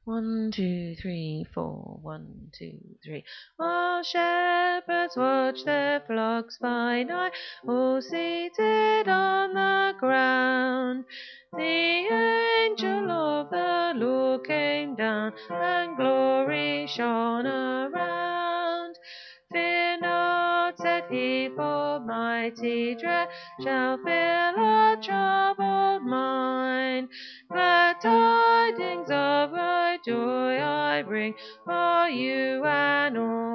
1, 2, 3, 4. 1, 2, 3. While shepherds watch their flocks by night, all seated on the ground, the angel of the Lord came down, and glory shone around. Fear not, said he, for mighty dread shall fill a troubled mind. Glad tidings of joy I bring for you and all.